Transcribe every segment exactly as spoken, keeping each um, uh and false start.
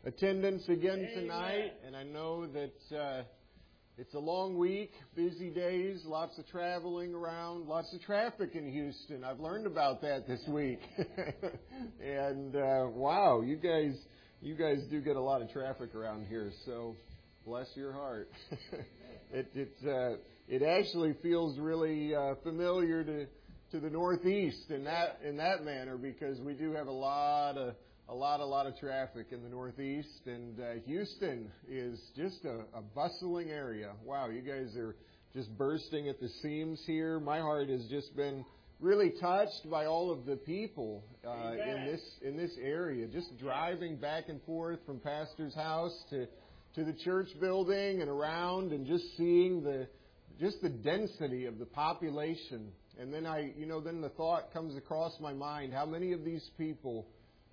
attendance again Amen. tonight. And I know that uh, it's a long week, busy days, lots of traveling around, lots of traffic in Houston. I've learned about that this week. and uh, wow, you guys, you guys do get a lot of traffic around here. So bless your heart. it it uh, it actually feels really uh, familiar to to the Northeast in that in that manner, because we do have a lot of a lot a lot of traffic in the Northeast, and uh, Houston is just a, a bustling area. Wow, you guys are just bursting at the seams here. My heart has just been really touched by all of the people uh, in this in this area. Just driving back and forth from pastor's house to to the church building and around, and just seeing the just the density of the population. And then I, you know, then the thought comes across my mind: how many of these people,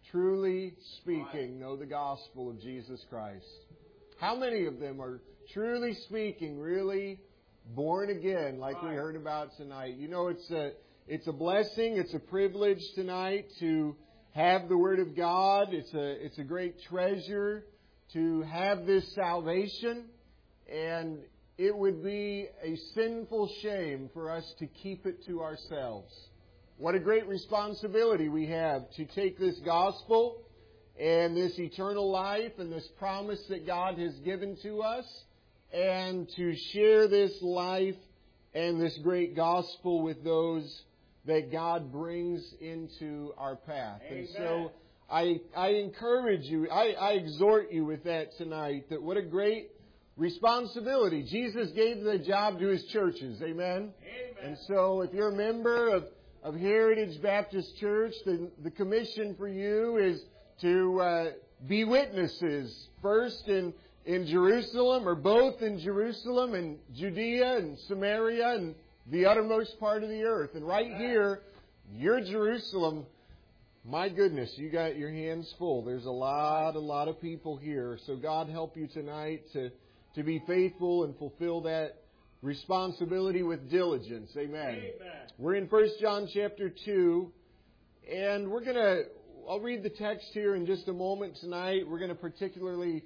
truly speaking, know the gospel of Jesus Christ? How many of them are truly speaking, really born again, like we heard about tonight? You know, it's a it's a blessing, it's a privilege tonight to have the Word of God. It's a it's a great treasure to have this salvation, and it would be a sinful shame for us to keep it to ourselves. What a great responsibility we have to take this gospel and this eternal life and this promise that God has given to us, and to share this life and this great gospel with those that God brings into our path. Amen. And so I I encourage you, I, I exhort you with that tonight, that what a great responsibility. Jesus gave the job to His churches. Amen? Amen. And so if you're a member of, of Heritage Baptist Church, the, the commission for you is to uh, be witnesses, first in, in Jerusalem, or both in Jerusalem and Judea and Samaria and the uttermost part of the earth. And right here, your Jerusalem, my goodness, you got your hands full. There's a lot, a lot of people here. So God help you tonight to to be faithful and fulfill that responsibility with diligence. Amen. Amen. We're in First John chapter two, and we're going to, I'll read the text here in just a moment tonight. We're going to particularly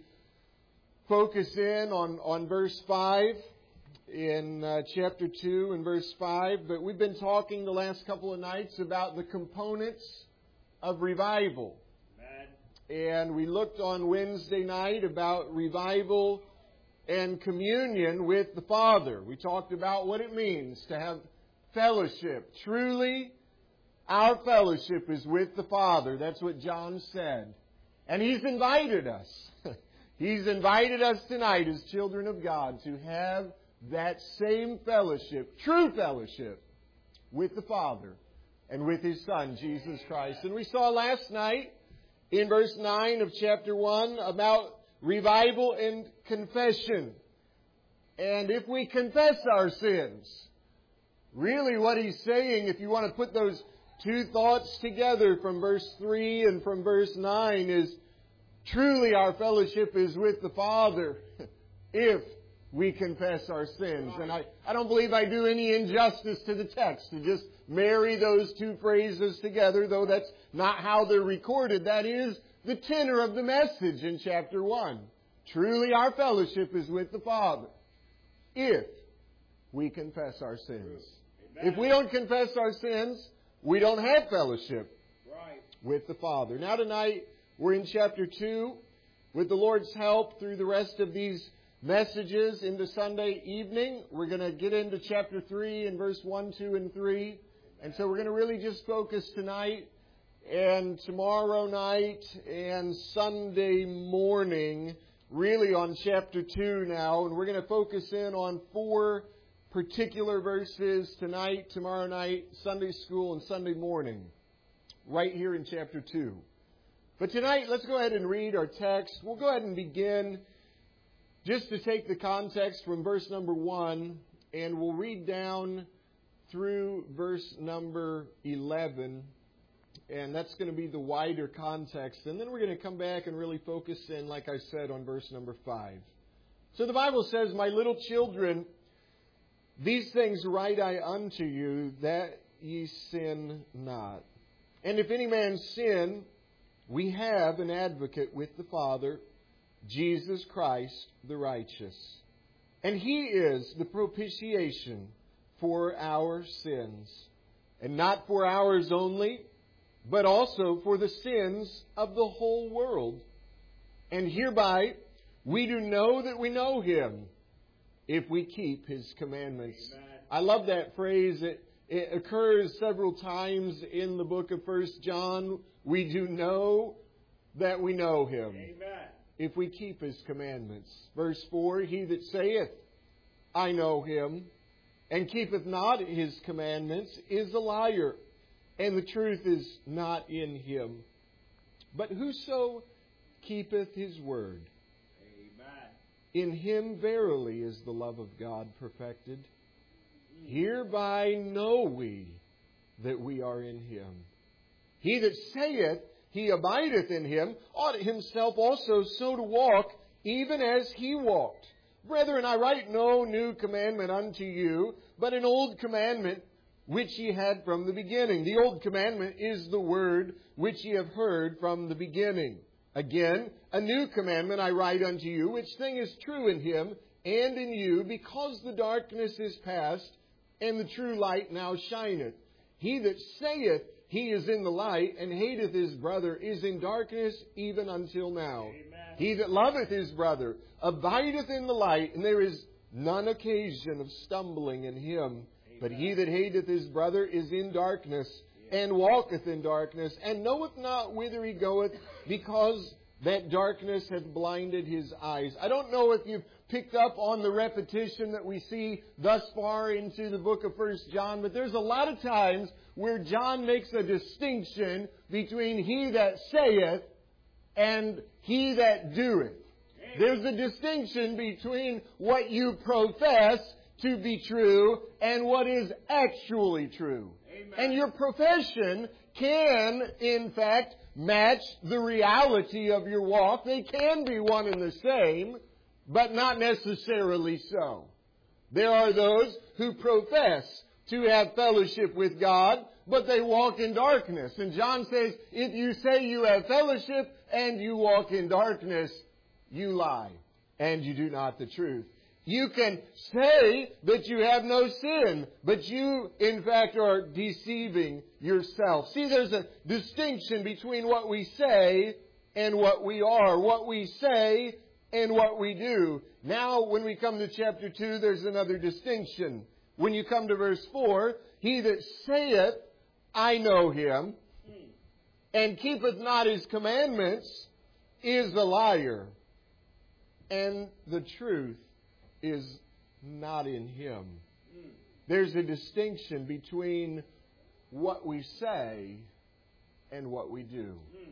focus in on, on verse five in uh, chapter two and verse five. But we've been talking the last couple of nights about the components of revival. Amen. And we looked on Wednesday night about revival and communion with the Father. We talked about what it means to have fellowship. Truly, our fellowship is with the Father. That's what John said. And He's invited us. He's invited us tonight as children of God to have that same fellowship, true fellowship, with the Father and with His Son, Jesus Christ. And we saw last night in verse nine of chapter one about revival and confession. And if we confess our sins, really what he's saying, if you want to put those two thoughts together from verse three and from verse nine, is truly our fellowship is with the Father if we confess our sins. And I, I don't believe I do any injustice to the text to just marry those two phrases together, though that's not how they're recorded. That is the tenor of the message in chapter one. Truly our fellowship is with the Father if we confess our sins. Amen. If we don't confess our sins, we don't have fellowship Right. with the Father. Now tonight, we're in chapter two. With the Lord's help, through the rest of these messages into Sunday evening, we're going to get into chapter three and verse one, two, and three. And so we're going to really just focus tonight and tomorrow night and Sunday morning really on chapter two now. And we're going to focus in on four particular verses tonight, tomorrow night, Sunday school, and Sunday morning, right here in chapter two. But tonight, let's go ahead and read our text. We'll go ahead and begin just to take the context from verse number one, and we'll read down through verse number eleven. And that's going to be the wider context. And then we're going to come back and really focus in, like I said, on verse number five. So the Bible says, "My little children, these things write I unto you, that ye sin not. And if any man sin, we have an advocate with the Father, Jesus Christ the righteous. And He is the propitiation for our sins. And not for ours only, but also for the sins of the whole world. And hereby we do know that we know Him, if we keep His commandments. Amen. I love that phrase. It, it occurs several times in the book of First John. We do know that we know Him, Amen, if we keep His commandments. Verse four, He that saith, I know Him, and keepeth not His commandments, is a liar, and the truth is not in him. But whoso keepeth His word, Amen, in him verily is the love of God perfected. Hereby know we that we are in Him. He that saith he abideth in Him ought himself also so to walk, even as He walked. Brethren, I write no new commandment unto you, but an old commandment which ye had from the beginning. The old commandment is the word which ye have heard from the beginning. Again, a new commandment I write unto you, which thing is true in Him and in you, because the darkness is past, and the true light now shineth. He that saith he is in the light, and hateth his brother, is in darkness even until now. Amen. He that loveth his brother abideth in the light, and there is none occasion of stumbling in him. Amen. But he that hateth his brother is in darkness, and walketh in darkness, and knoweth not whither he goeth, because that darkness hath blinded his eyes. I don't know if you've picked up on the repetition that we see thus far into the book of First John, but there's a lot of times where John makes a distinction between he that saith and he that doeth. There's a distinction between what you profess to be true and what is actually true. Amen. And your profession can, in fact, match the reality of your walk. They can be one and the same, but not necessarily so. There are those who profess to have fellowship with God, but they walk in darkness. And John says, if you say you have fellowship and you walk in darkness, you lie, and you do not the truth. You can say that you have no sin, but you, in fact, are deceiving yourself. See, there's a distinction between what we say and what we are, what we say and what we do. Now, when we come to chapter two, there's another distinction. When you come to verse four, he that saith, I know Him, and keepeth not His commandments, is a liar, and the truth is not in him. There's a distinction between what we say and what we do.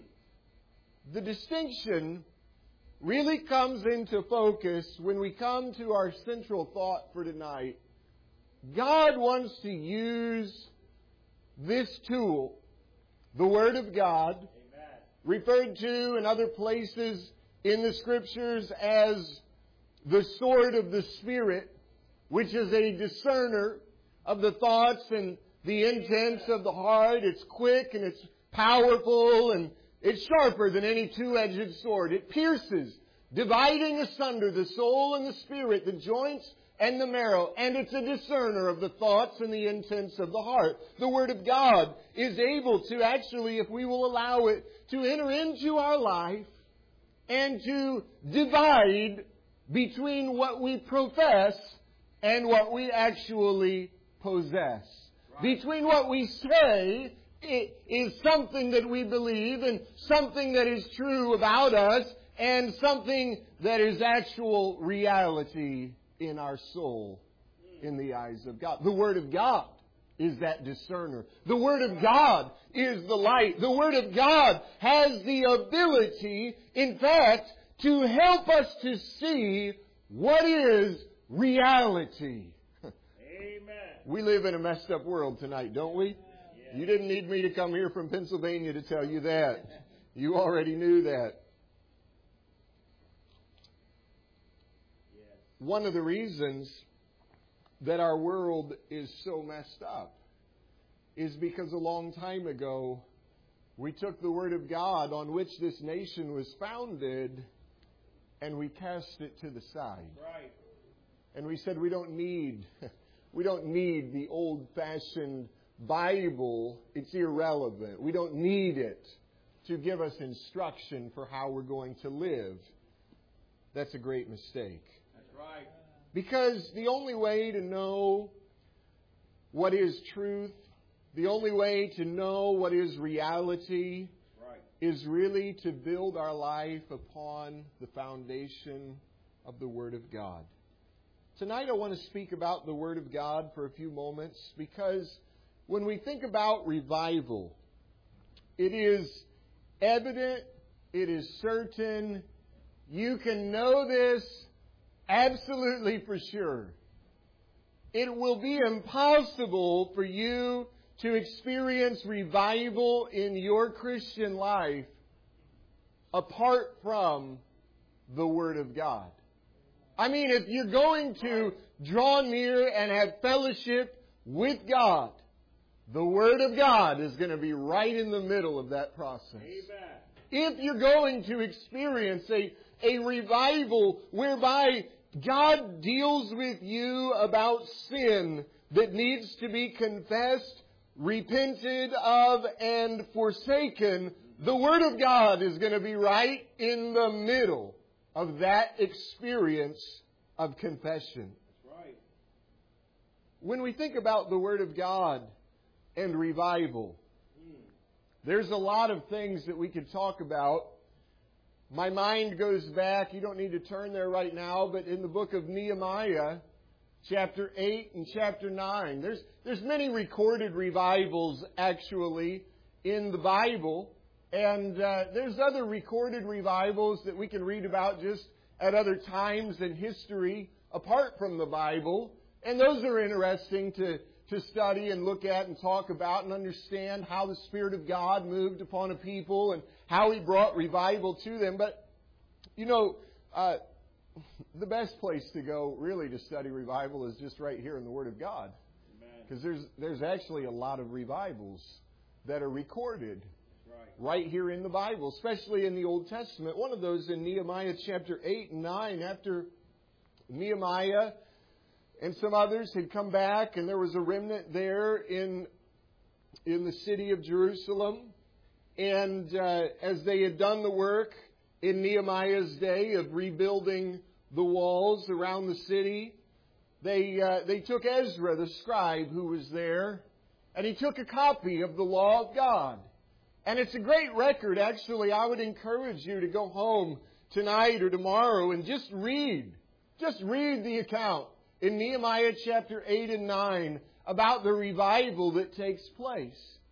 The distinction really comes into focus when we come to our central thought for tonight. God wants to use this tool, the Word of God, Amen, referred to in other places in the Scriptures as the sword of the Spirit, which is a discerner of the thoughts and the intents of the heart. It's quick and it's powerful and it's sharper than any two-edged sword. It pierces, dividing asunder the soul and the spirit, the joints and the marrow. And it's a discerner of the thoughts and the intents of the heart. The Word of God is able to actually, if we will allow it, to enter into our life and to divide between what we profess and what we actually possess. Right. Between what we say is something that we believe and something that is true about us and something that is actual reality in our soul in the eyes of God. The Word of God is that discerner. The Word of God is the light. The Word of God has the ability, in fact, to help us to see what is reality. Amen. We live in a messed up world tonight, don't we? Yes. You didn't need me to come here from Pennsylvania to tell you that. You already knew that. Yes. One of the reasons that our world is so messed up is because a long time ago we took the Word of God on which this nation was founded and we cast it to the side. Right. And we said we don't need, we don't need the old-fashioned Bible. It's irrelevant. We don't need it to give us instruction for how we're going to live. That's a great mistake. That's right. Because the only way to know what is truth, the only way to know what is reality, Right. is really to build our life upon the foundation of the Word of God. Tonight I want to speak about the Word of God for a few moments, because when we think about revival, it is evident, it is certain, you can know this absolutely for sure. It will be impossible for you to experience revival in your Christian life apart from the Word of God. I mean, if you're going to draw near and have fellowship with God, the Word of God is going to be right in the middle of that process. Amen. If you're going to experience a, a revival whereby God deals with you about sin that needs to be confessed, repented of, and forsaken, the Word of God is going to be right in the middle of that experience of confession. That's right. When we think about the Word of God and revival, there's a lot of things that we could talk about. My mind goes back, you don't need to turn there right now, but in the book of Nehemiah, chapter eight and chapter nine, there's, there's many recorded revivals actually in the Bible. And uh, there's other recorded revivals that we can read about just at other times in history apart from the Bible. And those are interesting to, to study and look at and talk about and understand how the Spirit of God moved upon a people and how He brought revival to them. But, you know, uh, the best place to go really to study revival is just right here in the Word of God. Because there's, there's actually a lot of revivals that are recorded right here in the Bible, especially in the Old Testament. One of those in Nehemiah chapter eight and nine, after Nehemiah and some others had come back, and there was a remnant there in, in the city of Jerusalem. And uh, as they had done the work in Nehemiah's day of rebuilding the walls around the city, they, uh, they took Ezra, the scribe who was there, and he took a copy of the law of God. And it's a great record. Actually, I would encourage you to go home tonight or tomorrow and just read. Just read the account in Nehemiah chapter eight and nine about the revival that takes place.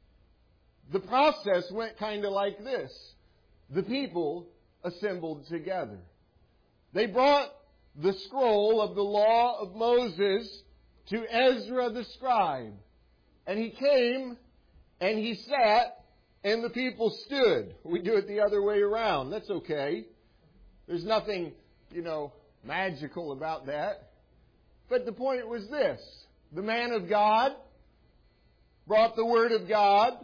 The process went kind of like this. The people assembled together. They brought the scroll of the law of Moses to Ezra the scribe. And he came and he sat, and the people stood. We do it the other way around. That's okay. There's nothing, you know, magical about that. But the point was this. The man of God brought the Word of God,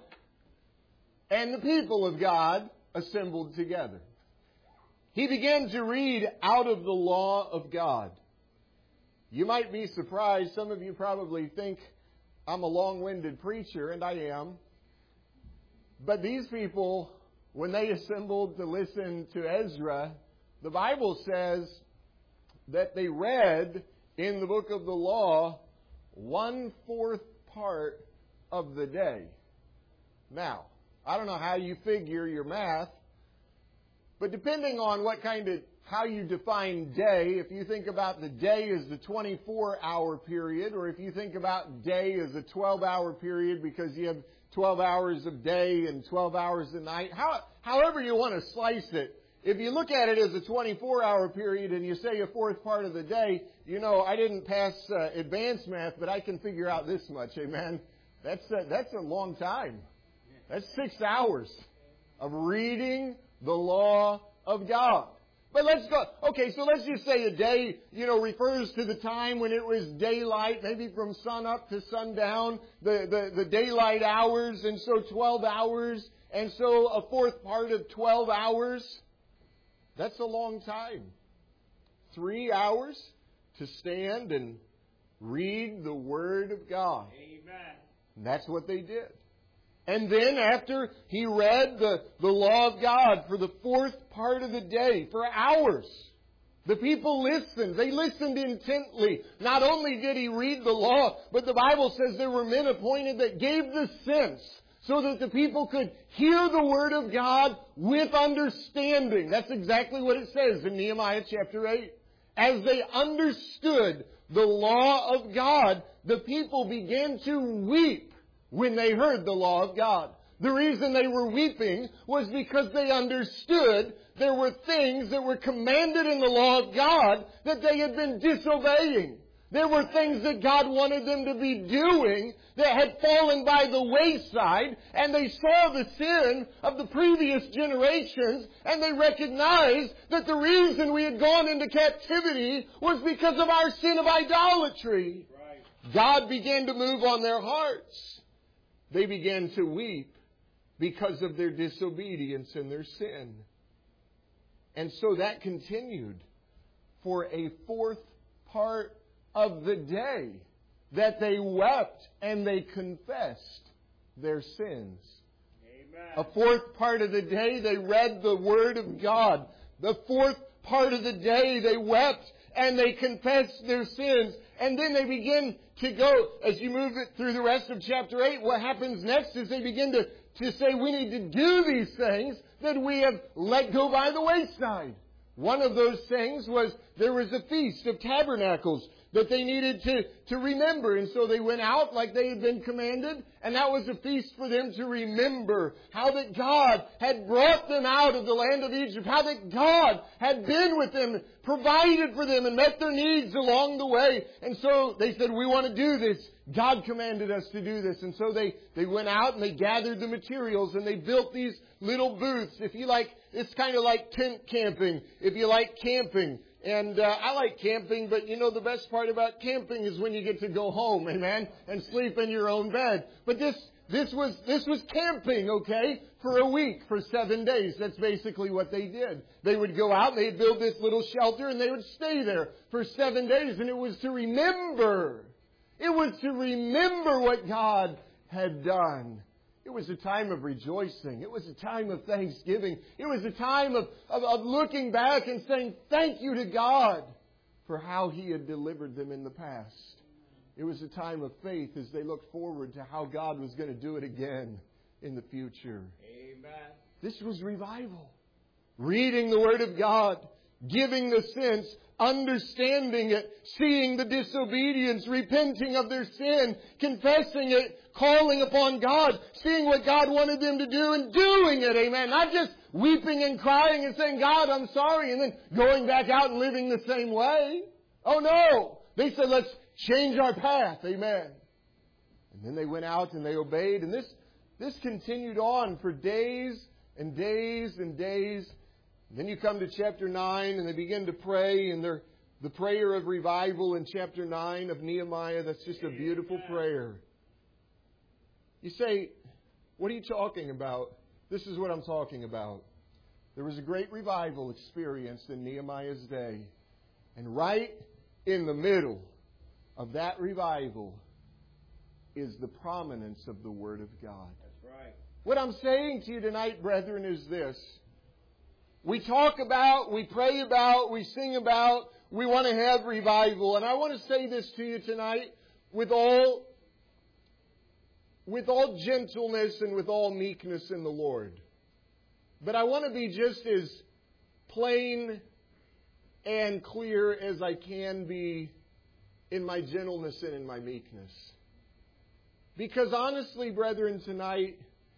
and the people of God assembled together. He began to read out of the law of God. You might be surprised. Some of you probably think I'm a long-winded preacher, and I am. But these people, when they assembled to listen to Ezra, the Bible says that they read in the book of the law one-fourth part of the day. Now, I don't know how you figure your math, but depending on what kind of, how you define day, if you think about the day as the twenty-four hour period, or if you think about day as a twelve hour period because you have twelve hours of day and twelve hours of night, how, however you want to slice it, if you look at it as a twenty-four hour period and you say a fourth part of the day, you know, I didn't pass uh, advanced math, but I can figure out this much, amen? That's a, that's a long time. That's six hours of reading the law of God. But let's go, okay, so let's just say a day, you know, refers to the time when it was daylight, maybe from sun up to sundown, the, the, the daylight hours, and so twelve hours, and so a fourth part of twelve hours. That's a long time. three hours to stand and read the Word of God. Amen. And that's what they did. And then after he read the, the law of God for the fourth part of the day, for hours, the people listened. They listened intently. Not only did he read the law, but the Bible says there were men appointed that gave the sense so that the people could hear the Word of God with understanding. That's exactly what it says in Nehemiah chapter eight. As they understood the law of God, the people began to weep when they heard the law of God. The reason they were weeping was because they understood there were things that were commanded in the law of God that they had been disobeying. There were things that God wanted them to be doing that had fallen by the wayside, and they saw the sin of the previous generations, and they recognized that the reason we had gone into captivity was because of our sin of idolatry. Right. God began to move on their hearts. They began to weep because of their disobedience and their sin. And so that continued for a fourth part of the day, that they wept and they confessed their sins. Amen. A fourth part of the day, they read the Word of God. The fourth part of the day, they wept and they confessed their sins. And then they begin to go, as you move it through the rest of chapter eight, what happens next is they begin to, to say we need to do these things that we have let go by the wayside. One of those things was there was a Feast of Tabernacles that they needed to, to remember. And so they went out like they had been commanded. And that was a feast for them to remember how that God had brought them out of the land of Egypt. How that God had been with them, provided for them, and met their needs along the way. And so they said, we want to do this. God commanded us to do this. And so they, they went out and they gathered the materials and they built these little booths. If you like, it's kind of like tent camping. If you like camping. And uh, I like camping, but you know the best part about camping is when you get to go home, amen, and sleep in your own bed. But this this was this was camping, okay, for a week, for seven days. That's basically what they did. They would go out and they'd build this little shelter and they would stay there for seven days. And it was to remember. It was to remember what God had done. It was a time of rejoicing. It was a time of thanksgiving. It was a time of, of, of looking back and saying thank you to God for how He had delivered them in the past. It was a time of faith as they looked forward to how God was going to do it again in the future. Amen. This was revival. Reading the Word of God, giving the sense, understanding it, seeing the disobedience, repenting of their sin, confessing it, calling upon God, seeing what God wanted them to do and doing it, amen. Not just weeping and crying and saying, God, I'm sorry, and then going back out and living the same way. Oh no! They said, let's change our path, amen. And then they went out and they obeyed, and this, this continued on for days and days and days. Then you come to chapter nine and they begin to pray, and they're, the prayer of revival in chapter nine of Nehemiah, that's just a beautiful prayer. You say, what are you talking about? This is what I'm talking about. There was a great revival experienced in Nehemiah's day. And right in the middle of that revival is the prominence of the Word of God. That's right. What I'm saying to you tonight, brethren, is this. We talk about, we pray about, we sing about, we want to have revival. And I want to say this to you tonight with all, with all gentleness and with all meekness in the Lord. But I want to be just as plain and clear as I can be in my gentleness and in my meekness. Because honestly, brethren, tonight,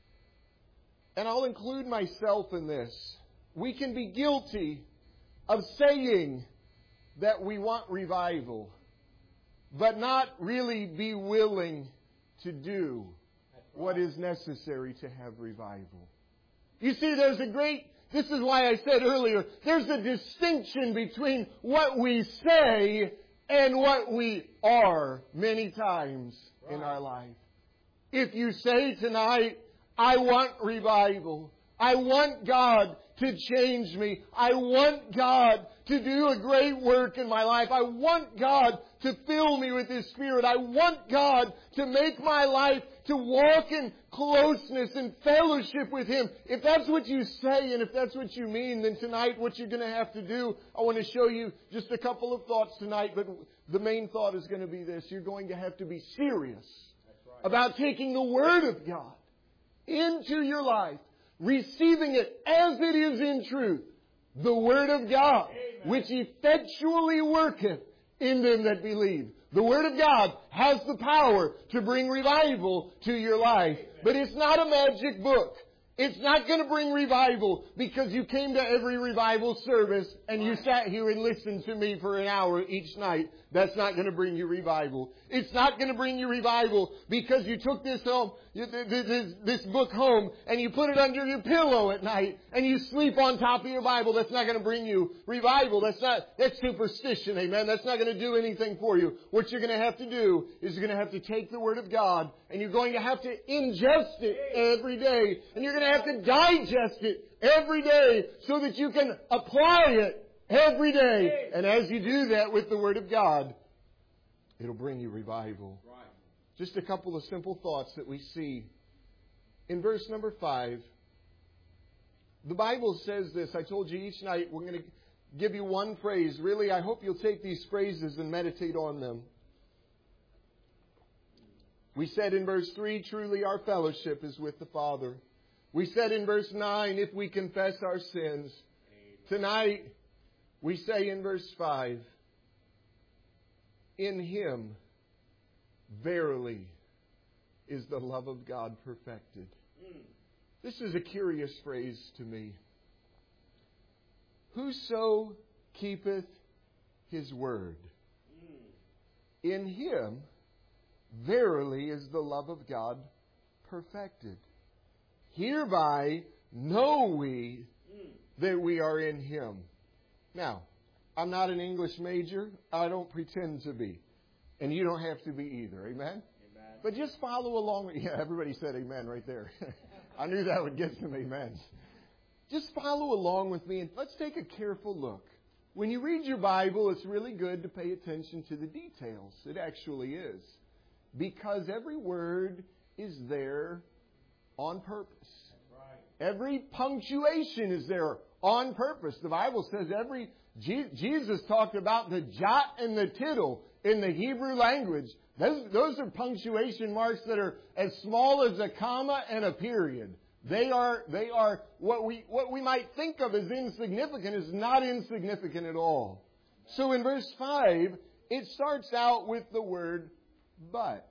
and I'll include myself in this, we can be guilty of saying that we want revival, but not really be willing to do what is necessary to have revival. You see, there's a great, this is why I said earlier, there's a distinction between what we say and what we are many times right. in our life. If you say tonight, I want revival, I want God to change me. I want God to do a great work in my life. I want God to fill me with His Spirit. I want God to make my life to walk in closeness and fellowship with Him. If that's what you say and if that's what you mean, then tonight what you're going to have to do, I want to show you just a couple of thoughts tonight, but the main thought is going to be this. You're going to have to be serious about taking the Word of God into your life, receiving it as it is in truth, the Word of God, Amen. Which effectually worketh in them that believe. The Word of God has the power to bring revival to your life. But it's not a magic book. It's not going to bring revival because you came to every revival service and you sat here and listened to me for an hour each night. That's not going to bring you revival. It's not going to bring you revival because you took this home, this, this book home, and you put it under your pillow at night and you sleep on top of your Bible. That's not going to bring you revival. That's not, that's superstition, amen. That's not going to do anything for you. What you're going to have to do is you're going to have to take the Word of God and you're going to have to ingest it every day. And you're going to have to digest it every day so that you can apply it every day. And as you do that with the Word of God, it'll bring you revival. Right. Just a couple of simple thoughts that we see. In verse number five, the Bible says this. I told you each night we're going to give you one phrase. Really, I hope you'll take these phrases and meditate on them. We said in verse three, truly our fellowship is with the Father. We said in verse nine, if we confess our sins. Tonight, we say in verse five, in Him, verily, is the love of God perfected. Mm. This is a curious phrase to me. Whoso keepeth His word, mm. in Him, verily, is the love of God perfected. Hereby know we that we are in Him. Now, I'm not an English major. I don't pretend to be. And you don't have to be either. Amen? Amen. But just follow along. With, yeah, everybody said amen right there. I knew that would get some amens. Just follow along with me and let's take a careful look. When you read your Bible, it's really good to pay attention to the details. It actually is. Because every word is there on purpose. Right. Every punctuation is there on purpose. The Bible says every... Jesus talked about the jot and the tittle in the Hebrew language. Those, those are punctuation marks that are as small as a comma and a period. They are, they are what we, what we might think of as insignificant is not insignificant at all. So in verse five, it starts out with the word but.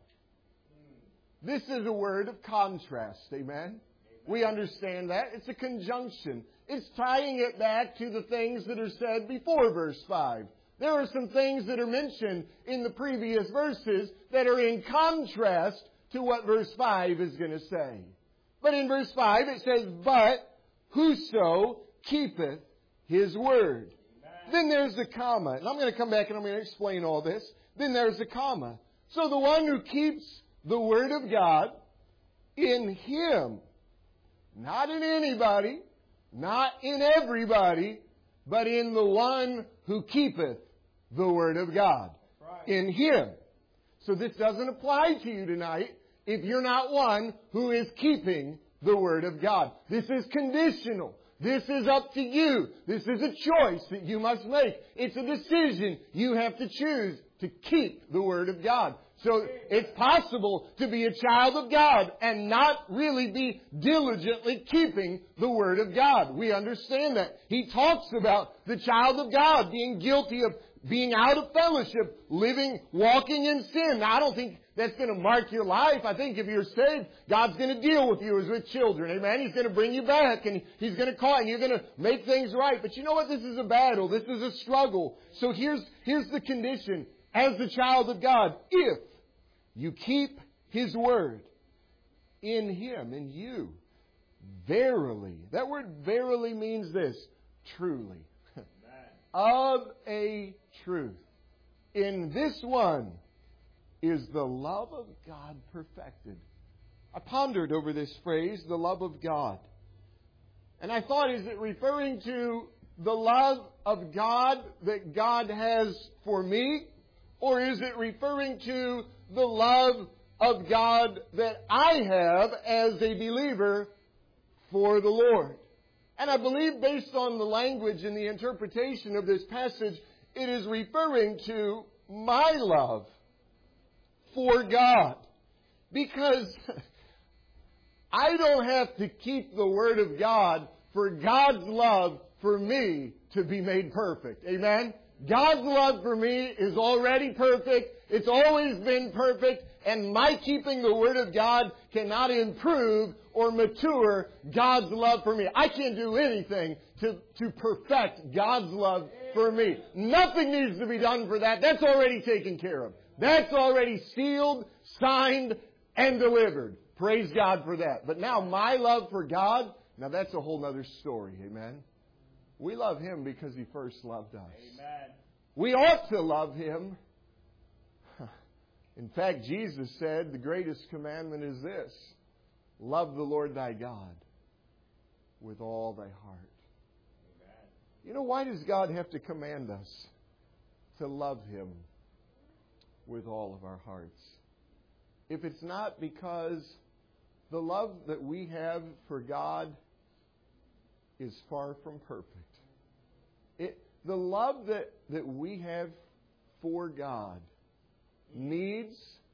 This is a word of contrast. Amen? We understand that. It's a conjunction. It's tying it back to the things that are said before verse five. There are some things that are mentioned in the previous verses that are in contrast to what verse five is going to say. But in verse five it says, but whoso keepeth His word. Amen. Then there's the comma. And I'm going to come back and I'm going to explain all this. Then there's the comma. So the one who keeps the word of God, in Him, not in anybody, not in everybody, but in the one who keepeth the Word of God. Right. In Him. So this doesn't apply to you tonight if you're not one who is keeping the Word of God. This is conditional. This is up to you. This is a choice that you must make. It's a decision you have to choose to keep the Word of God. So it's possible to be a child of God and not really be diligently keeping the Word of God. We understand that. He talks about the child of God being guilty of being out of fellowship, living, walking in sin. Now, I don't think that's going to mark your life. I think if you're saved, God's going to deal with you as with children. Amen? He's going to bring you back and He's going to call and you're going to make things right. But you know what? This is a battle. This is a struggle. So here's, here's the condition. As the child of God, if you keep His word in Him, in you, verily. That word verily means this, truly. Of a truth. In this one is the love of God perfected. I pondered over this phrase, the love of God. And I thought, is it referring to the love of God that God has for me? Or is it referring to the love of God that I have as a believer for the Lord? And I believe, based on the language and the interpretation of this passage, it is referring to my love for God. Because I don't have to keep the Word of God for God's love for me to be made perfect. Amen? God's love for me is already perfect. It's always been perfect. And my keeping the Word of God cannot improve or mature God's love for me. I can't do anything to, to perfect God's love for me. Nothing needs to be done for that. That's already taken care of. That's already sealed, signed, and delivered. Praise God for that. But now my love for God, now that's a whole other story. Amen? We love Him because He first loved us. Amen. We ought to love Him. In fact, Jesus said the greatest commandment is this: love the Lord thy God with all thy heart. Amen. You know, why does God have to command us to love Him with all of our hearts? If it's not because the love that we have for God is far from perfect. It, the love that, that we have for God needs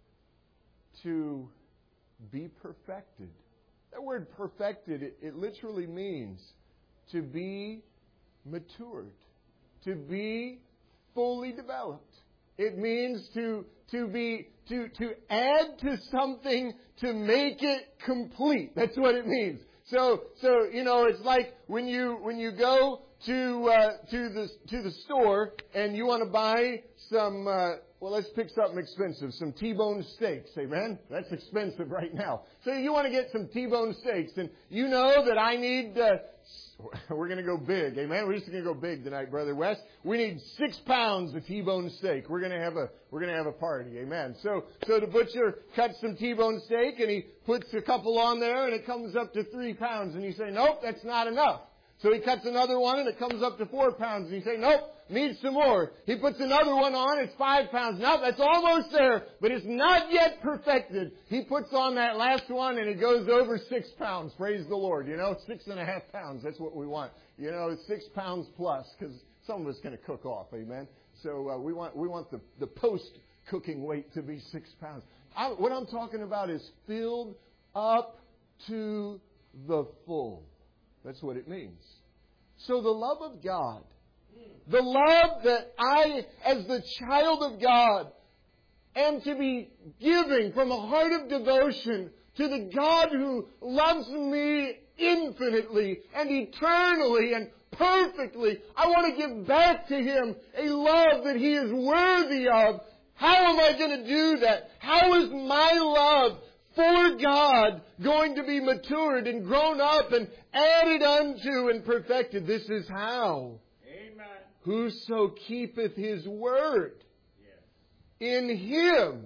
to be perfected. That word perfected, it, it literally means to be matured, to be fully developed. It means to to be to to add to something to make it complete. That's what it means. So so you know, it's like when you when you go to uh, to the to the store and you want to buy some. Uh, well, let's pick something expensive. Some T-bone steaks. Amen. That's expensive right now. So you want to get some T-bone steaks, and you know that I need. Uh, We're going to go big. Amen. We're just going to go big tonight, Brother West. We need six pounds of T-bone steak. We're going to have a, we're going to have a party. Amen. So, so the butcher cuts some T-bone steak and he puts a couple on there and it comes up to three pounds. And you say, nope, that's not enough. So he cuts another one and it comes up to four pounds. And you say, nope, needs some more. He puts another one on, it's five pounds. Nope, that's almost there, but it's not yet perfected. He puts on that last one and it goes over six pounds. Praise the Lord. You know, six and a half pounds. That's what we want. You know, six pounds plus, because some of us going to cook off. Amen. So uh, we want we want the, the post-cooking weight to be six pounds. I, what I'm talking about is filled up to the full. That's what it means. So the love of God, the love that I, as the child of God, am to be giving from a heart of devotion to the God who loves me infinitely and eternally and perfectly. I want to give back to Him a love that He is worthy of. How am I going to do that? How is my love for God going to be matured and grown up and added unto and perfected? This is how. Amen. Whoso keepeth His word, Yes. in him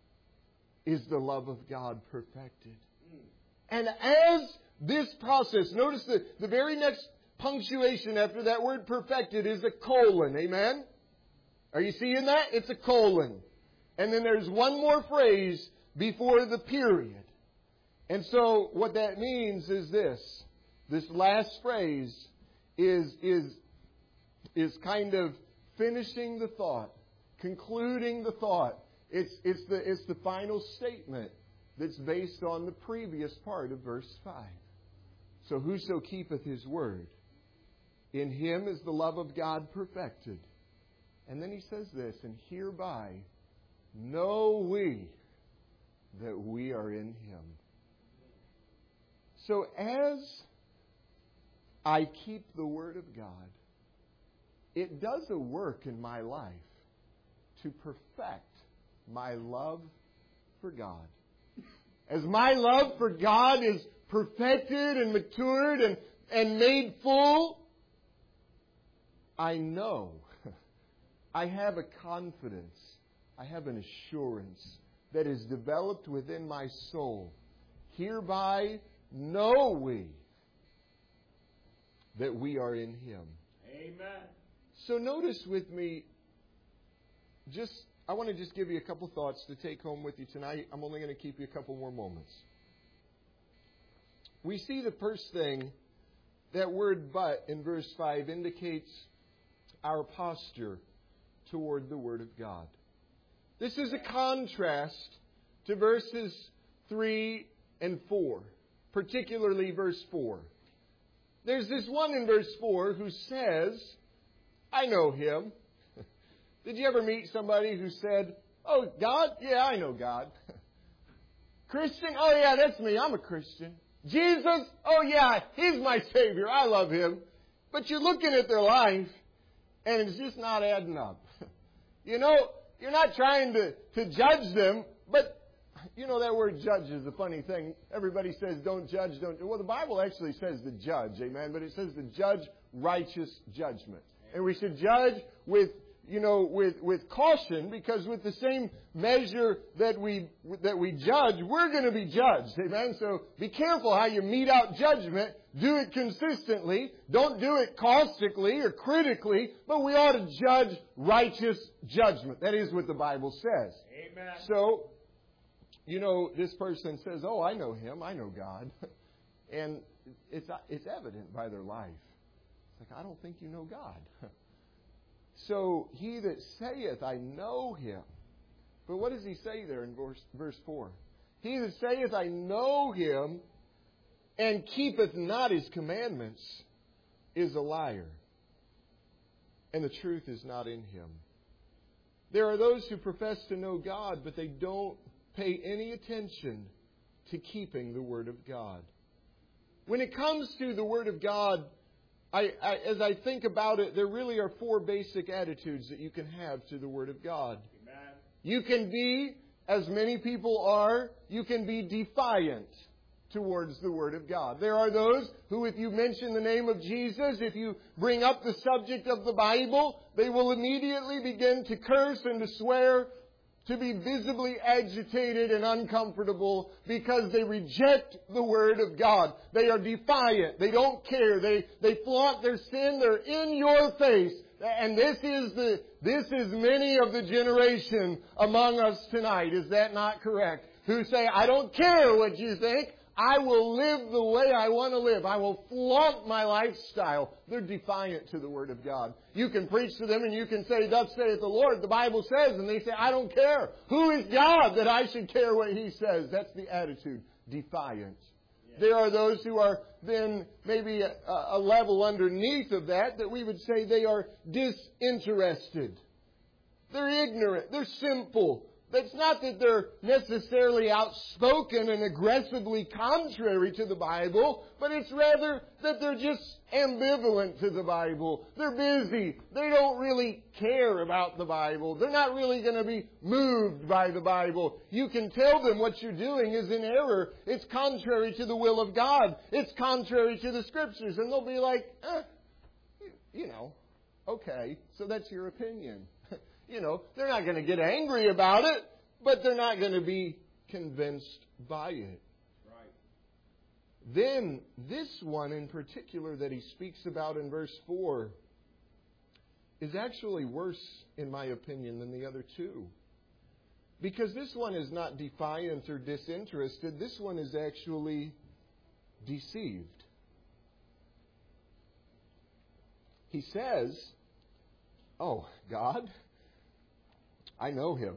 is the love of God perfected. Mm. And as this process, notice the, the very next punctuation after that word perfected is a colon. Amen? Are you seeing that? It's a colon. And then there's one more phrase before the period. And so what that means is this. This last phrase is, is, is kind of finishing the thought, concluding the thought. It's, it's, the, it's the final statement that's based on the previous part of verse five. So whoso keepeth His word, in him is the love of God perfected. And then he says this, and hereby know we that we are in Him. So as I keep the Word of God, it does a work in my life to perfect my love for God. As my love for God is perfected and matured and, and made full, I know, I have a confidence, I have an assurance that is developed within my soul. Hereby know we that we are in Him. Amen. So notice with me, just I want to just give you a couple thoughts to take home with you tonight. I'm only going to keep you a couple more moments. We see the first thing, that word but in verse five indicates our posture toward the Word of God. This is a contrast to verses three and four, particularly verse four. There's this one in verse four who says, I know Him. Did you ever meet somebody who said, oh, God? Yeah, I know God. Christian? Oh, yeah, that's me. I'm a Christian. Jesus? Oh, yeah, He's my Savior. I love Him. But you're looking at their life, and it's just not adding up. You know, you're not trying to, to judge them, but you know that word judge is a funny thing. Everybody says don't judge, don't... Well, the Bible actually says the judge, amen, but it says the judge righteous judgment. And we should judge with, you know, with, with caution, because with the same measure that we, that we judge, we're going to be judged, amen? So be careful how you mete out judgment. Do it consistently. Don't do it caustically or critically, but we ought to judge righteous judgment. That is what the Bible says. Amen. So, you know, this person says, oh, I know Him. I know God. And it's, it's evident by their life. It's like, I don't think you know God. So, he that saith, I know Him. But what does he say there in verse, verse four? He that saith, I know Him, and keepeth not His commandments, is a liar, and the truth is not in him. There are those who profess to know God, but they don't pay any attention to keeping the Word of God. When it comes to the Word of God, I, I, as I think about it, there really are four basic attitudes that you can have to the Word of God. Amen. You can be, as many people are, you can be defiant towards the Word of God. There are those who, if you mention the name of Jesus, if you bring up the subject of the Bible, they will immediately begin to curse and to swear, to be visibly agitated and uncomfortable because they reject the Word of God. They are defiant. They don't care. They, they flaunt their sin. They're in your face. And this is the, this is many of the generation among us tonight. Is that not correct? Who say, I don't care what you think. I will live the way I want to live. I will flaunt my lifestyle. They're defiant to the Word of God. You can preach to them and you can say, thus saith the Lord, the Bible says, and they say, I don't care. Who is God that I should care what He says? That's the attitude. Defiant. Yeah. There are those who are then maybe a, a level underneath of that, that we would say they are disinterested. They're ignorant. They're simple. It's not that they're necessarily outspoken and aggressively contrary to the Bible, but it's rather that they're just ambivalent to the Bible. They're busy. They don't really care about the Bible. They're not really going to be moved by the Bible. You can tell them what you're doing is in error. It's contrary to the will of God. It's contrary to the Scriptures. And they'll be like, eh, you know, okay, so that's your opinion. You know, they're not going to get angry about it, but they're not going to be convinced by it. Right. Then, this one in particular that he speaks about in verse four is actually worse, in my opinion, than the other two. Because this one is not defiant or disinterested. This one is actually deceived. He says, oh, God, I know Him.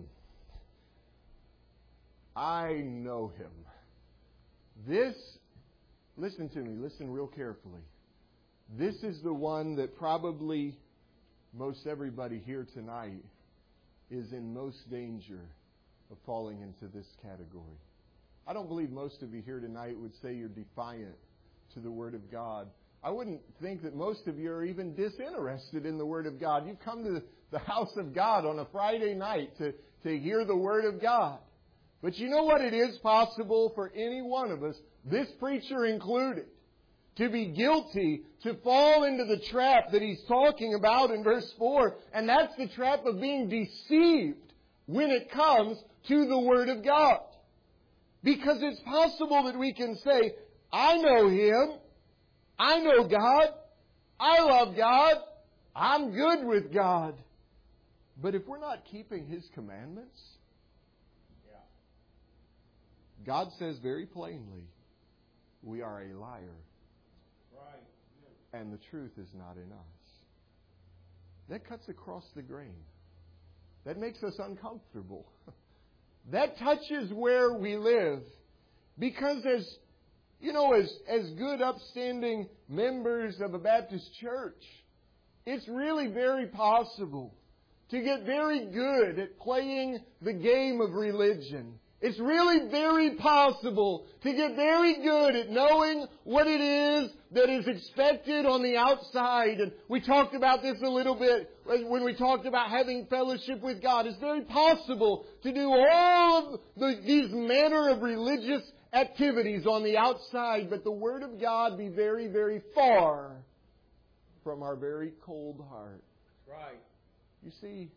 I know Him. This, listen to me, listen real carefully. This is the one that probably most everybody here tonight is in most danger of falling into this category. I don't believe most of you here tonight would say you're defiant to the Word of God. I wouldn't think that most of you are even disinterested in the Word of God. You've come to the house of God on a Friday night to, to hear the Word of God. But you know what? It is possible for any one of us, this preacher included, to be guilty, to fall into the trap that he's talking about in verse four. And that's the trap of being deceived when it comes to the Word of God. Because it's possible that we can say, I know Him. I know God, I love God. I'm good with God. But if we're not keeping His commandments, Yeah. God says very plainly, we are a liar. Right. And the truth is not in us. That cuts across the grain. That makes us uncomfortable. That touches where we live. Because as, you know, as, as good, upstanding members of a Baptist church, it's really very possible to get very good at playing the game of religion. It's really very possible to get very good at knowing what it is that is expected on the outside. And we talked about this a little bit when we talked about having fellowship with God. It's very possible to do all of the, these manner of religious activities on the outside, but the Word of God be very, very far from our very cold heart. Right. You see,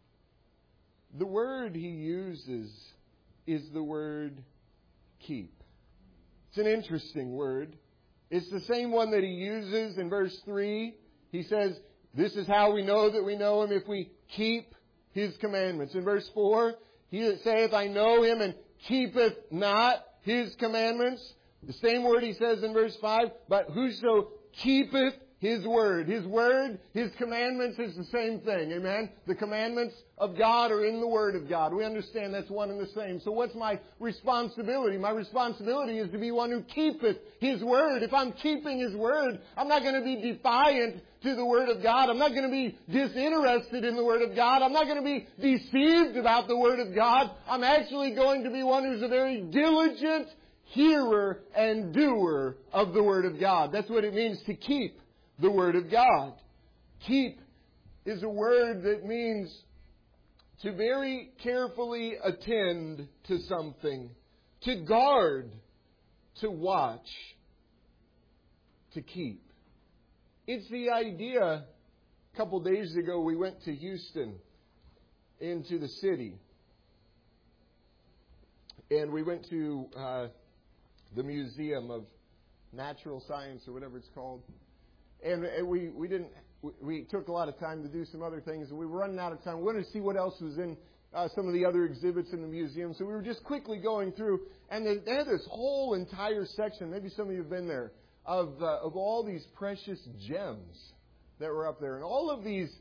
the word He uses is the word keep. It's an interesting word. It's the same one that He uses in verse three. He says, this is how we know that we know Him, if we keep His commandments. In verse four, He that saith, I know Him, and keepeth not His commandments. The same word He says in verse five, but whoso keepeth His Word. His Word, His commandments is the same thing. Amen? The commandments of God are in the Word of God. We understand that's one and the same. So what's my responsibility? My responsibility is to be one who keepeth His Word. If I'm keeping His Word, I'm not going to be defiant to the Word of God. I'm not going to be disinterested in the Word of God. I'm not going to be deceived about the Word of God. I'm actually going to be one who's a very diligent hearer and doer of the Word of God. That's what it means to keep the Word of God. Keep is a word that means to very carefully attend to something, to guard, to watch, to keep. It's the idea, a couple days ago we went to Houston, into the city, and we went to uh, the Museum of Natural Science, or whatever it's called. And we, we didn't, we took a lot of time to do some other things, and we were running out of time. We wanted to see what else was in uh, some of the other exhibits in the museum. So we were just quickly going through, and they, they had this whole entire section, maybe some of you have been there, of, uh, of all these precious gems that were up there. And all of these,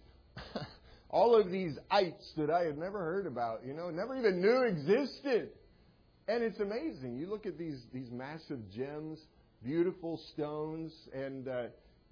all of these ites that I had never heard about, you know, never even knew existed. And it's amazing. You look at these, these massive gems, beautiful stones, and uh,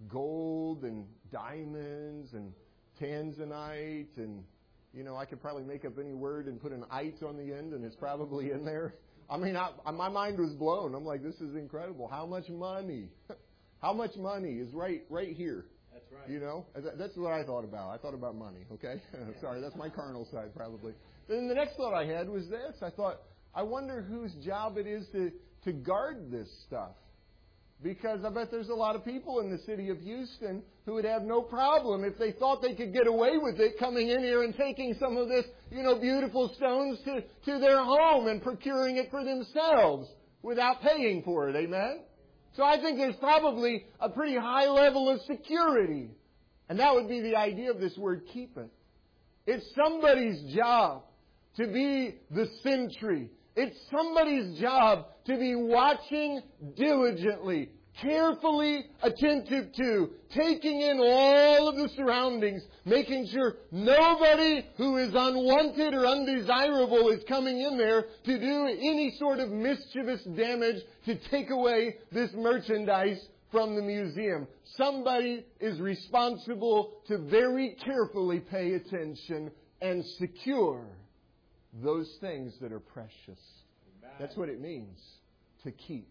gold and diamonds and tanzanite, and you know, I could probably make up any word and put an "ite" on the end, and it's probably in there. I mean, I, my mind was blown. I'm like, this is incredible. How much money? How much money is right right here? That's right. You know, that's what I thought about. I thought about money. Okay, sorry, that's my carnal side probably. Then the next thought I had was this. I thought, I wonder whose job it is to to guard this stuff. Because I bet there's a lot of people in the city of Houston who would have no problem if they thought they could get away with it, coming in here and taking some of this, you know, beautiful stones to, to their home and procuring it for themselves without paying for it. Amen? So I think there's probably a pretty high level of security. And that would be the idea of this word keepeth. It's somebody's job to be the sentry. It's somebody's job to be watching diligently, carefully attentive to, taking in all of the surroundings, making sure nobody who is unwanted or undesirable is coming in there to do any sort of mischievous damage to take away this merchandise from the museum. Somebody is responsible to very carefully pay attention and secure those things that are precious. Amen. That's what it means to keep.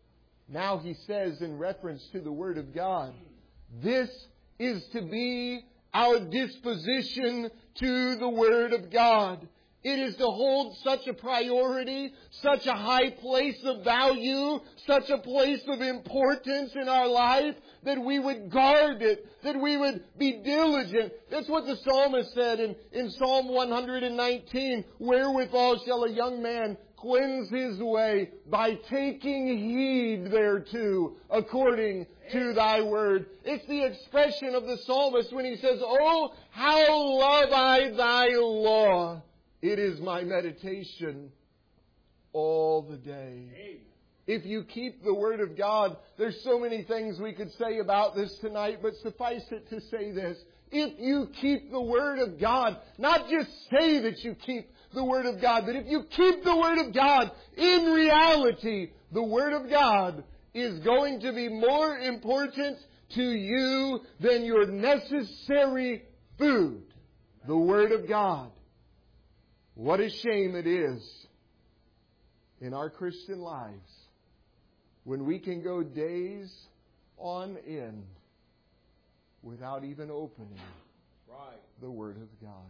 Now he says in reference to the Word of God, this is to be our disposition to the Word of God. It is to hold such a priority, such a high place of value, such a place of importance in our life that we would guard it, that we would be diligent. That's what the psalmist said in, in Psalm one hundred nineteen. Wherewithal shall a young man cleanse his way by taking heed thereto according to thy word. It's the expression of the psalmist when he says, oh, how love I thy law. It is my meditation all the day. Amen. If you keep the Word of God, there's so many things we could say about this tonight, but suffice it to say this. If you keep the Word of God, not just say that you keep the Word of God, but if you keep the Word of God, in reality, the Word of God is going to be more important to you than your necessary food. The Word of God. What a shame it is in our Christian lives when we can go days on end without even opening Right. the Word of God.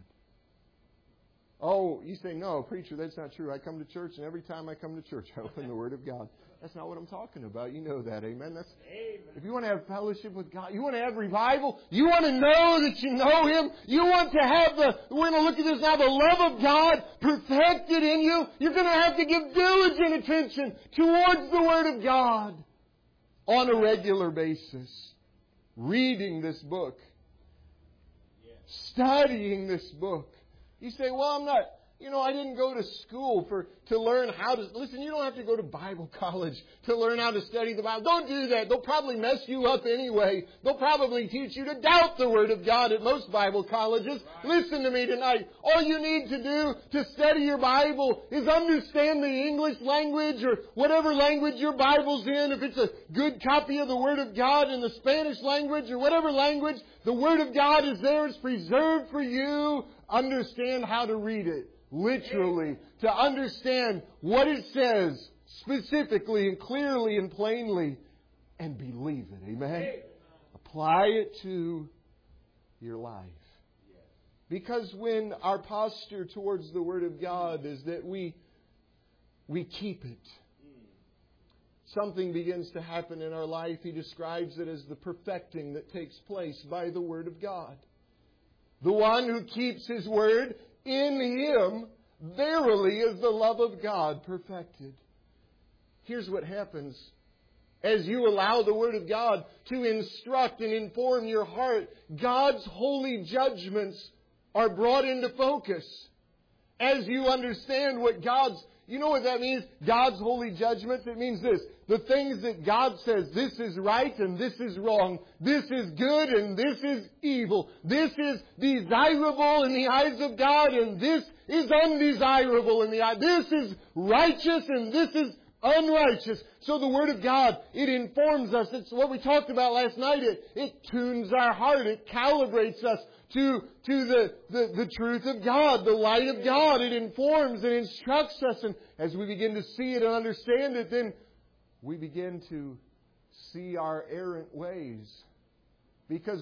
Oh, you say, no, preacher, that's not true. I come to church, and every time I come to church, I open the Word of God. That's not what I'm talking about. You know that, amen? That's, Amen. if you want to have fellowship with God, you want to have revival, you want to know that you know Him, you want to have the, we're going to look at this now, the love of God perfected in you, you're going to have to give diligent attention towards the Word of God on a regular basis. Reading this book. Yes. Studying this book. You say, well, I'm not, you know, I didn't go to school for to learn how to... Listen, you don't have to go to Bible college to learn how to study the Bible. Don't do that. They'll probably mess you up anyway. They'll probably teach you to doubt the Word of God at most Bible colleges. Right. Listen to me tonight. All you need to do to study your Bible is understand the English language or whatever language your Bible's in. If it's a good copy of the Word of God in the Spanish language or whatever language, the Word of God is there. It's preserved for you. Understand how to read it. Literally, to understand what it says specifically and clearly and plainly, and believe it. Amen? Apply it to your life. Because when our posture towards the Word of God is that we we keep it, something begins to happen in our life. He describes it as the perfecting that takes place by the Word of God. The one who keeps His Word, in Him, verily is the love of God perfected. Here's what happens. As you allow the Word of God to instruct and inform your heart, God's holy judgments are brought into focus. As you understand what God's... You know what that means? God's holy judgments? It means this. The things that God says, this is right and this is wrong. This is good and this is evil. This is desirable in the eyes of God and this is undesirable in the eyes. This is righteous and this is unrighteous. So the Word of God, it informs us. It's what we talked about last night. It, it tunes our heart. It calibrates us to, to the, the, the truth of God, the light of God. It informs and instructs us. And as we begin to see it and understand it, then we begin to see our errant ways. Because,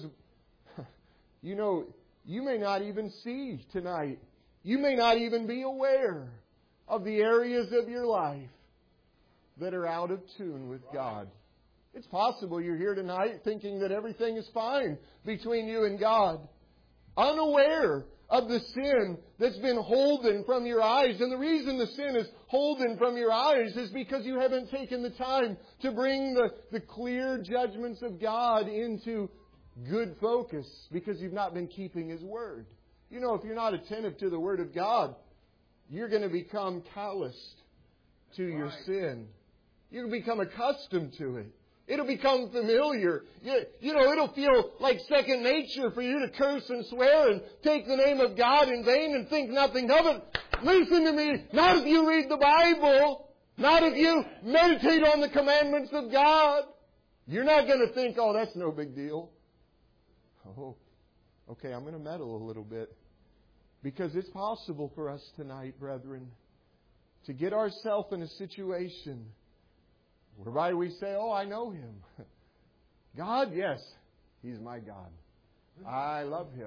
you know, you may not even see tonight. You may not even be aware of the areas of your life that are out of tune with God. It's possible you're here tonight thinking that everything is fine between you and God, unaware of the sin that's been holden from your eyes. And the reason the sin is holden from your eyes is because you haven't taken the time to bring the, the clear judgments of God into good focus, because you've not been keeping His Word. You know, if you're not attentive to the Word of God, you're going to become calloused to your sin. You'll become accustomed to it. It'll become familiar. You, you know, it'll feel like second nature for you to curse and swear and take the name of God in vain and think nothing of it. Listen to me. Not if you read the Bible. Not if you meditate on the commandments of God. You're not going to think, oh, that's no big deal. Oh, okay, I'm going to meddle a little bit. Because it's possible for us tonight, brethren, to get ourselves in a situation whereby we say, oh, I know Him. God, yes, He's my God. I love Him.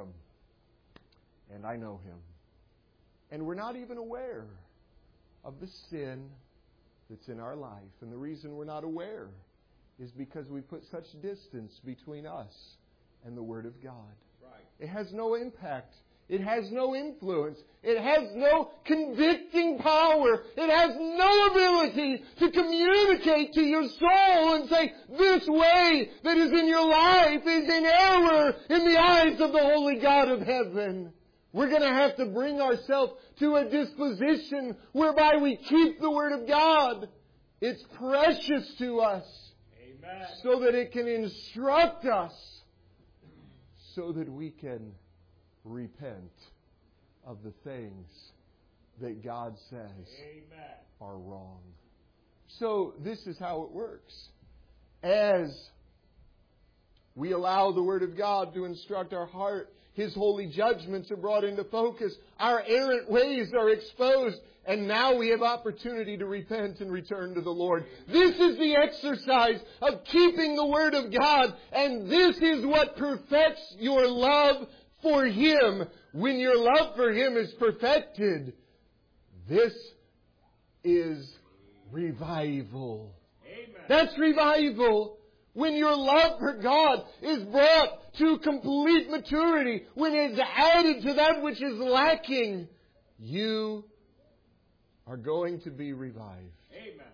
And I know Him. And we're not even aware of the sin that's in our life. And the reason we're not aware is because we put such distance between us and the Word of God. Right. It has no impact It has no influence. It has no convicting power. It has no ability to communicate to your soul and say, this way that is in your life is in error in the eyes of the holy God of heaven. We're going to have to bring ourselves to a disposition whereby we keep the Word of God. It's precious to us. Amen. So that it can instruct us. So that we can repent of the things that God says Amen. are wrong. So this is how it works. As we allow the Word of God to instruct our heart, His holy judgments are brought into focus. Our errant ways are exposed. And now we have opportunity to repent and return to the Lord. This is the exercise of keeping the Word of God. And this is what perfects your love for Him. When your love for Him is perfected, this is revival. Amen. That's revival. When your love for God is brought to complete maturity, when it's added to that which is lacking, you are going to be revived. Amen.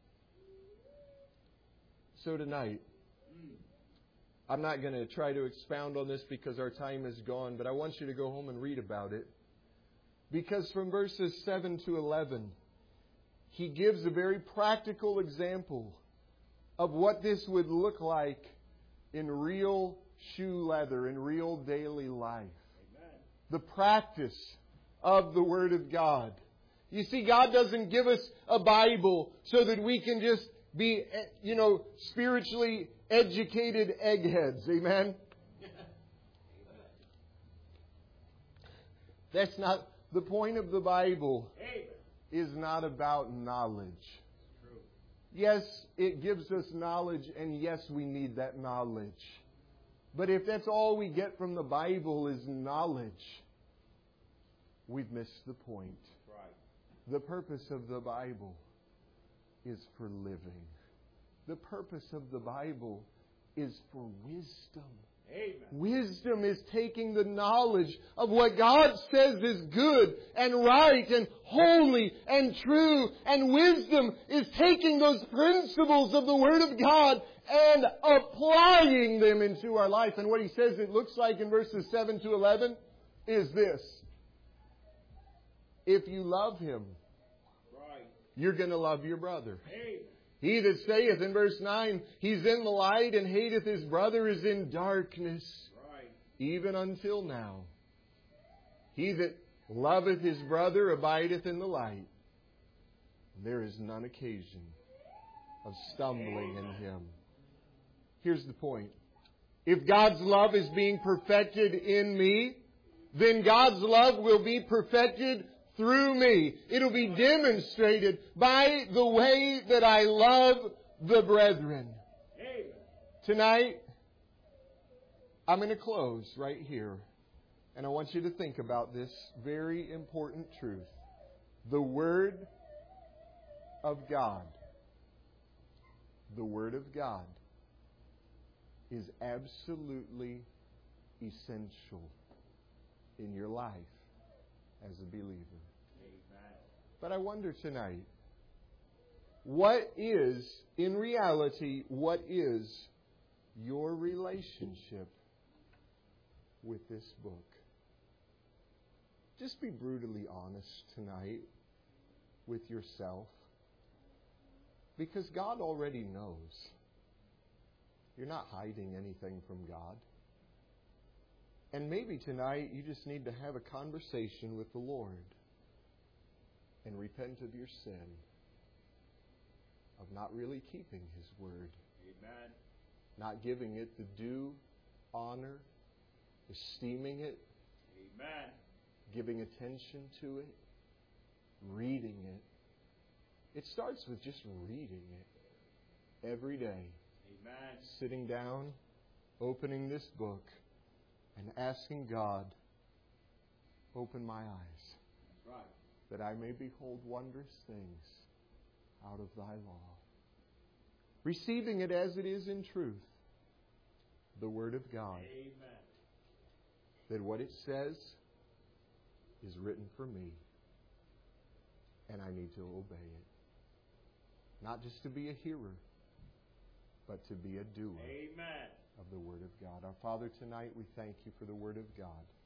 So tonight, I'm not going to try to expound on this because our time is gone, but I want you to go home and read about it. Because from verses seven to eleven, he gives a very practical example of what this would look like in real shoe leather, in real daily life. Amen. The practice of the Word of God. You see, God doesn't give us a Bible so that we can just be, you know, spiritually educated eggheads. Amen? That's not, the point of the Bible is not about knowledge. Yes, it gives us knowledge, and yes, we need that knowledge. But if that's all we get from the Bible is knowledge, we've missed the point. The purpose of the Bible is for living. The purpose of the Bible is for wisdom. Amen. Wisdom is taking the knowledge of what God says is good and right and holy and true. And wisdom is taking those principles of the Word of God and applying them into our life. And what he says it looks like in verses seven to eleven is this. If you love Him, Right. you're going to love your brother. Amen. He that saith in verse nine, he's in the light and hateth his brother is in darkness, Right. even until now. He that loveth his brother abideth in the light. There is none occasion of stumbling in him. Here's the point. If God's love is being perfected in me, then God's love will be perfected through me. It'll be demonstrated by the way that I love the brethren. Amen. Tonight, I'm going to close right here. And I want you to think about this very important truth. The Word of God. The Word of God is absolutely essential in your life as a believer. Amen. But I wonder tonight, what is, in reality, what is your relationship with this book? Just be brutally honest tonight with yourself. Because God already knows. You're not hiding anything from God. And maybe tonight you just need to have a conversation with the Lord and repent of your sin of not really keeping His Word. Amen. Not giving it the due honor, esteeming it, Amen. giving attention to it, reading it. It starts with just reading it every day. Amen. Sitting down, opening this book, and asking God, open my eyes, Right. that I may behold wondrous things out of Thy law. Receiving it as it is in truth, the Word of God. Amen. That what it says is written for me, and I need to obey it. Not just to be a hearer, but to be a doer Amen. of the Word of God. Our Father, tonight we thank you for the Word of God.